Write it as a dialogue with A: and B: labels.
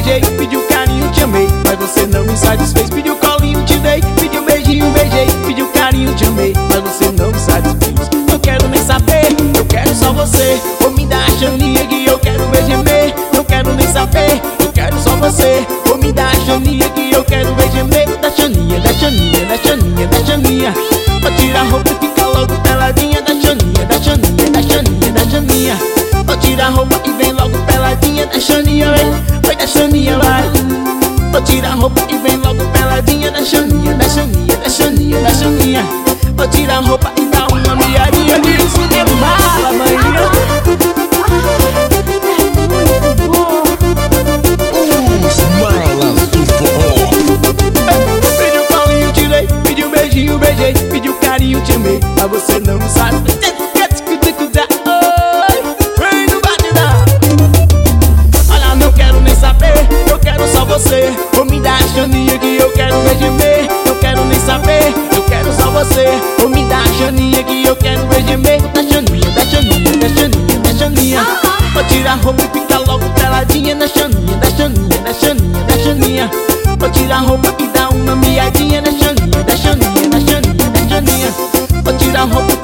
A: beijei, pediu carinho, te amei, mas você não me satisfez. Pediu colinho, te dei, pediu beijinho, beijei, pediu carinho, te amei, mas você não me satisfez. Não quero nem saber, eu quero só você. Ou me dá a chaninha que eu quero ver gemer. Não quero nem saber, eu quero só você. Ou me dá a chaninha que eu quero ver gemer. Da chaninha, da chaninha, da chaninha, da chaninha. Pra tirar a roupa e ficar logo peladinha. Da chaninha, da chaninha, da chaninha, da chaninha. Pra tirar a roupa e vem logo peladinha. Da chaninha, vai da chaninha, vai. Pra tirar a roupa e vem logo peladinha. Da chaninha, da chaninha, da chaninha, da chaninha. Pra tirar a roupa e dá uma miadinha. Isso é bala, manhã.
B: Os malas do forró.
A: Pediu colinho, te dei, pediu beijinho, beijei, pediu carinho, te amei, mas você não me sabe. Vem no batidão. Olha, não quero nem saber, eu quero só você. Ou me dá a chaninha que eu quero ver gemer. Não quero nem saber, eu quero só você. Ou me dá a chaninha que eu quero ver gemer. Da chaninha, da chaninha, da chaninha, da chaninha. Pra tirar a roupa e ficar logo peladinha. Da chaninha, da chaninha, da chaninha, da chaninha. Pra tirar a roupa e dar uma miadinha. Da chaninha, da chaninha, da chaninha, da chaninha. Pra tirar a roupa